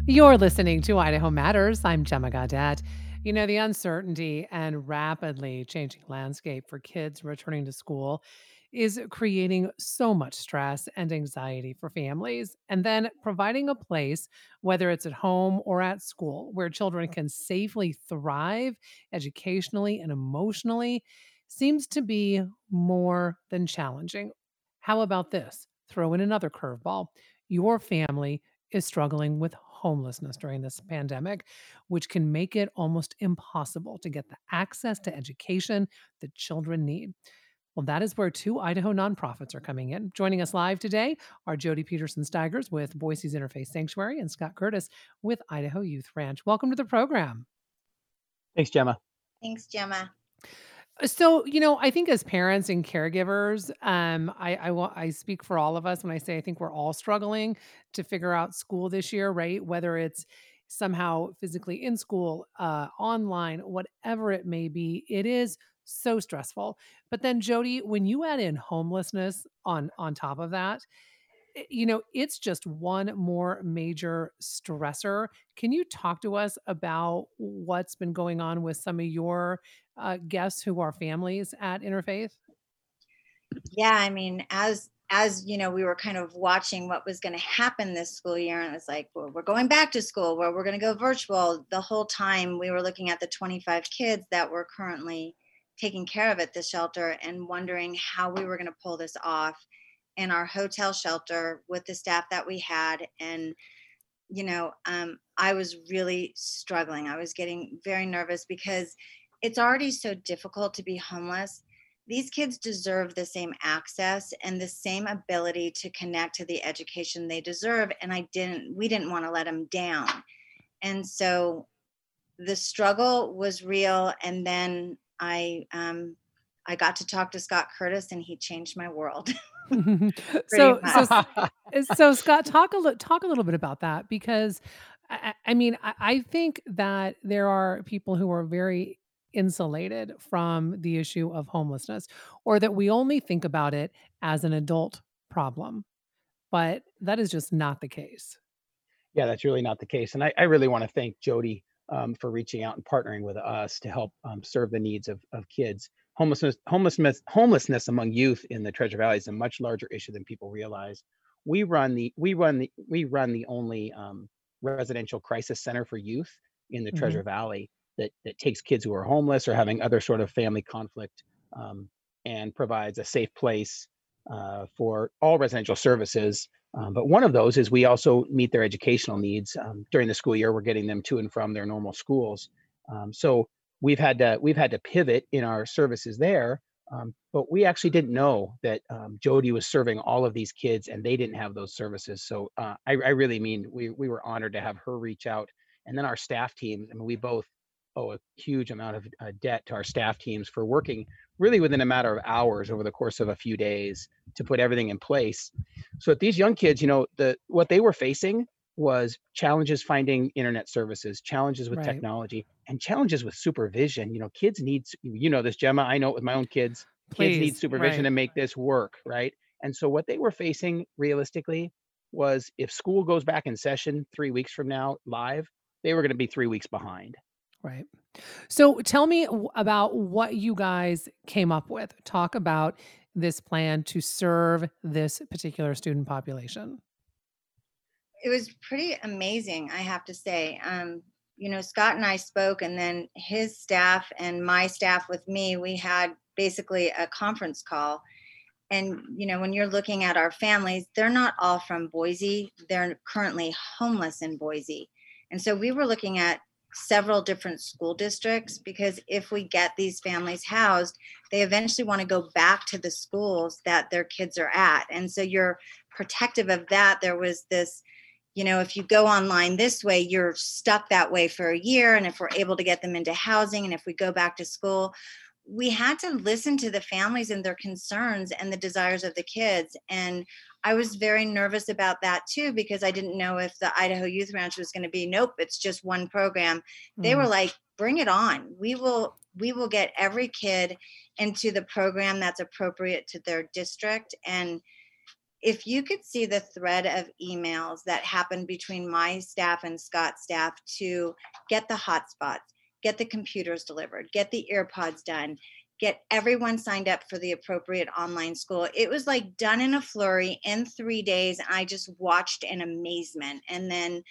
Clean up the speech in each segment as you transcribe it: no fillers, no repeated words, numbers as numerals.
You're listening to Idaho Matters. I'm Gemma Gaudette. You know, the uncertainty and rapidly changing landscape for kids returning to school is creating so much stress and anxiety for families. And then providing a place, whether it's at home or at school, where children can safely thrive educationally and emotionally seems to be more than challenging. How about this? Throw in another curveball. Your family is struggling with homelessness during this pandemic, which can make it almost impossible to get the access to education that children need. Well, that is where two Idaho nonprofits are coming in. Joining us live today are Jody Peterson Steigers with Boise's Interfaith Sanctuary and Scott Curtis with Idaho Youth Ranch. Welcome to the program. Thanks, Gemma. Thanks, Gemma. So, I think as parents and caregivers, I speak for all of us when I say I think we're all struggling to figure out school this year, right? Whether it's somehow physically in school, online, whatever it may be, it is so stressful. But then, Jody, when you add in homelessness on top of that, it's just one more major stressor. Can you talk to us about what's been going on with some of your guests who are families at Interfaith? Yeah, I mean, as you know, we were kind of watching what was going to happen this school year, and it was like, well, we're going back to school, where we're going to go virtual. The whole time we were looking at the 25 kids that were currently taken care of at the shelter and wondering how we were going to pull this off in our hotel shelter with the staff that we had. And I was really struggling. I was getting very nervous because it's already so difficult to be homeless. These kids deserve the same access and the same ability to connect to the education they deserve. And we didn't want to let them down. And so the struggle was real. And then I got to talk to Scott Curtis, and he changed my world pretty so so much. so Scott, talk a little bit about that because I think that there are people who are very insulated from the issue of homelessness, or that we only think about it as an adult problem, but that is just not the case. Yeah, that's really not the case. And I really want to thank Jody for reaching out and partnering with us to help serve the needs of kids. Homelessness among youth in the Treasure Valley is a much larger issue than people realize. We run the only residential crisis center for youth in the Mhm. Treasure Valley that takes kids who are homeless or having other sort of family conflict, and provides a safe place for all residential services. But one of those is we also meet their educational needs during the school year. We're getting them to and from their normal schools. So we've had to pivot in our services there. But we actually didn't know that Jody was serving all of these kids and they didn't have those services. So I really mean we were honored to have her reach out. And then our staff teams. I mean, we both owe a huge amount of debt to our staff teams for working really within a matter of hours over the course of a few days to put everything in place. So that these young kids, what they were facing was challenges finding internet services, challenges with Right. technology, and challenges with supervision. Kids need, this, Gemma, I know it with my own kids. Kids need Please. supervision Right. to make this work, right? And so what they were facing realistically was if school goes back in session 3 weeks from now live, they were going to be 3 weeks behind. Right. So tell me about what you guys came up with. Talk about this plan to serve this particular student population. It was pretty amazing, I have to say. Scott and I spoke, and then his staff and my staff with me, we had basically a conference call. And, when you're looking at our families, they're not all from Boise. They're currently homeless in Boise. And so we were looking at several different school districts, because if we get these families housed, they eventually want to go back to the schools that their kids are at. And so you're protective of that. There was this, if you go online this way, you're stuck that way for a year. And if we're able to get them into housing and if we go back to school, we had to listen to the families and their concerns and the desires of the kids. And I was very nervous about that too, because I didn't know if the Idaho Youth Ranch was going to be, nope, it's just one program. They were Mm, like, bring it on. We will get every kid into the program that's appropriate to their district. And if you could see the thread of emails that happened between my staff and Scott's staff to get the hotspots, get the computers delivered, get the earpods done, get everyone signed up for the appropriate online school. It was like done in a flurry in 3 days. And I just watched in amazement. And then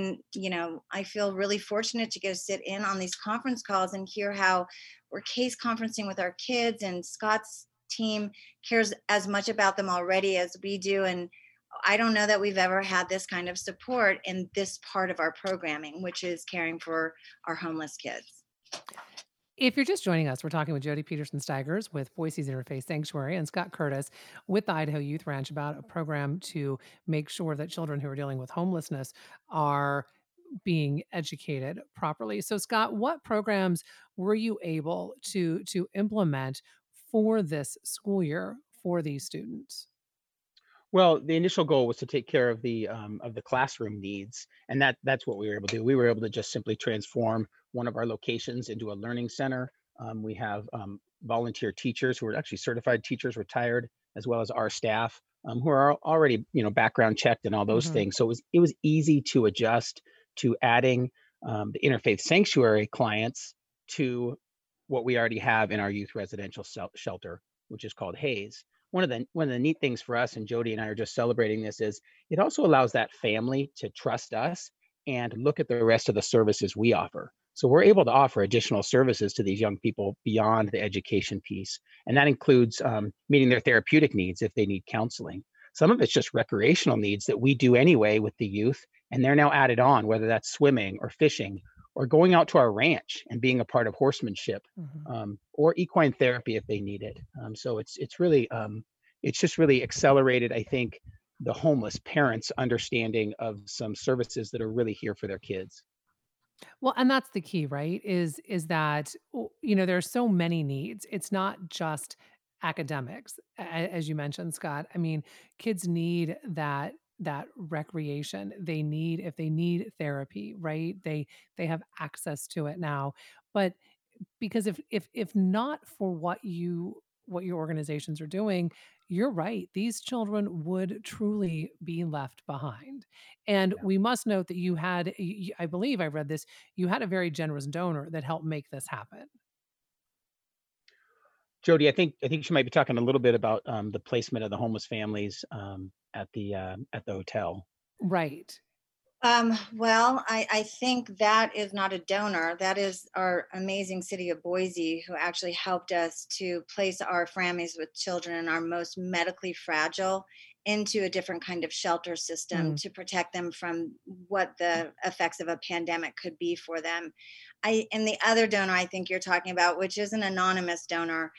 I feel really fortunate to go sit in on these conference calls and hear how we're case conferencing with our kids, and Scott's team cares as much about them already as we do. And I don't know that we've ever had this kind of support in this part of our programming, which is caring for our homeless kids. If you're just joining us, we're talking with Jody Peterson Steigers with Boise's Interfaith Sanctuary and Scott Curtis with the Idaho Youth Ranch about a program to make sure that children who are dealing with homelessness are being educated properly. So, Scott, what programs were you able to implement for this school year for these students? Well, the initial goal was to take care of the classroom needs, and that's what we were able to do. We were able to just simply transform one of our locations into a learning center. We have volunteer teachers who are actually certified teachers, retired, as well as our staff who are already background checked and all those Mhm. things. So it was easy to adjust to adding the interfaith sanctuary clients to what we already have in our youth residential shelter, which is called Hayes. One of the neat things for us, and Jody and I are just celebrating this, is it also allows that family to trust us and look at the rest of the services we offer. So we're able to offer additional services to these young people beyond the education piece, and that includes meeting their therapeutic needs if they need counseling. Some of it's just recreational needs that we do anyway with the youth, and they're now added on, whether that's swimming or fishing or going out to our ranch and being a part of horsemanship, Mhm. or equine therapy if they need it. So it's just really accelerated, I think, the homeless parents' understanding of some services that are really here for their kids. Well, and that's the key, right? Is that there are so many needs. It's not just academics, as you mentioned, Scott. I mean, kids need that recreation. They need if they need therapy, right? They have access to it now. But because if not for what your organizations are doing, you're right. These children would truly be left behind. And Yeah. we must note that you had, I believe I read this, you had a very generous donor that helped make this happen. Jody, I think she might be talking a little bit about the placement of the homeless families at the hotel. Right. Well, I think that is not a donor. That is our amazing city of Boise, who actually helped us to place our families with children and our most medically fragile into a different kind of shelter system Mm. to protect them from what the effects of a pandemic could be for them. And the other donor I think you're talking about, which is an anonymous donor,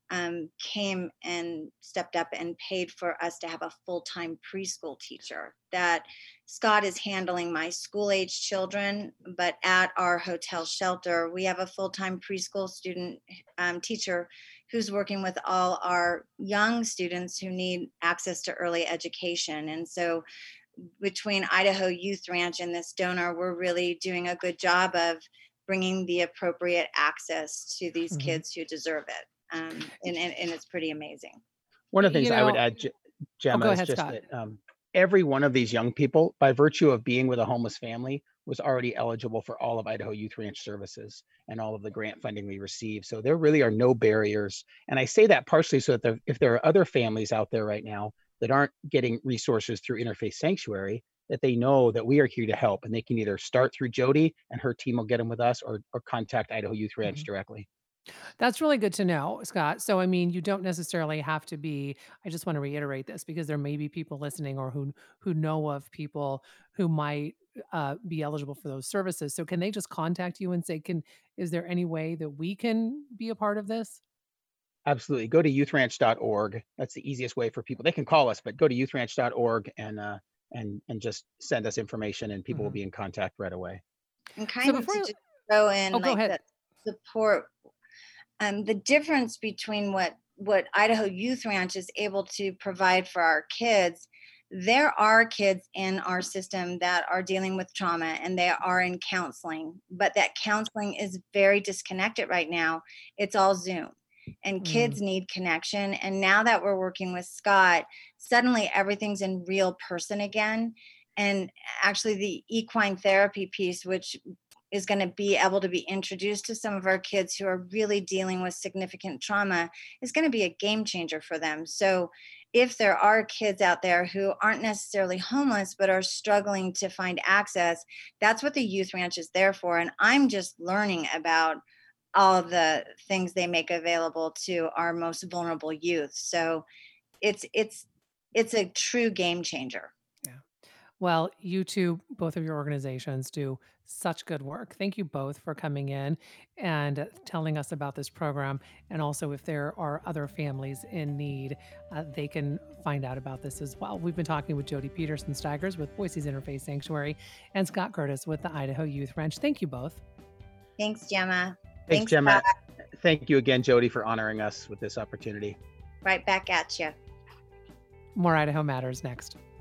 came and stepped up and paid for us to have a full-time preschool teacher. That Scott is handling my school age children, but at our hotel shelter, we have a full-time preschool student teacher who's working with all our young students who need access to early education. And so between Idaho Youth Ranch and this donor, we're really doing a good job of bringing the appropriate access to these Mhm. kids who deserve it. And it's pretty amazing. One of the things You I would know, add, oh, Gemma, go is ahead, just Scott. that every one of these young people, by virtue of being with a homeless family, was already eligible for all of Idaho Youth Ranch services and all of the grant funding we receive. So there really are no barriers. And I say that partially so that if there are other families out there right now that aren't getting resources through Interfaith Sanctuary, that they know that we are here to help, and they can either start through Jody and her team will get them with us, or contact Idaho Youth Ranch Mhm. directly. That's really good to know, Scott. So, I mean, you don't necessarily have to be. I just want to reiterate this because there may be people listening or who know of people who might be eligible for those services. So, can they just contact you and say, "Can is there any way that we can be a part of this?" Absolutely. Go to youthranch.org. That's the easiest way for people. They can call us, but go to youthranch.org and just send us information, and people will Mhm. be in contact right away. And So kind of before to you, just throw oh, in go like ahead. the support, the difference between what Idaho Youth Ranch is able to provide for our kids. There are kids in our system that are dealing with trauma and they are in counseling, but that counseling is very disconnected right now. It's all Zoom. and Mm, kids need connection. And now that we're working with Scott, suddenly everything's in real person again. And actually, the equine therapy piece, which is going to be able to be introduced to some of our kids who are really dealing with significant trauma, is going to be a game changer for them. So, if there are kids out there who aren't necessarily homeless but are struggling to find access, that's what the youth ranch is there for. And I'm just learning about all of the things they make available to our most vulnerable youth. So it's a true game changer. yeah. Well, you two, both of your organizations do such good work. Thank you both for coming in and telling us about this program. And also, if there are other families in need, they can find out about this as well. We've been talking with Jody Peterson Steigers with Boise's Interfaith Sanctuary and Scott Curtis with the Idaho Youth Ranch. Thank you both. Thanks, Gemma. Thanks, Thanks, Scott. Gemma. Thank you again, Jody, for honoring us with this opportunity. Right back at you. More Idaho Matters next.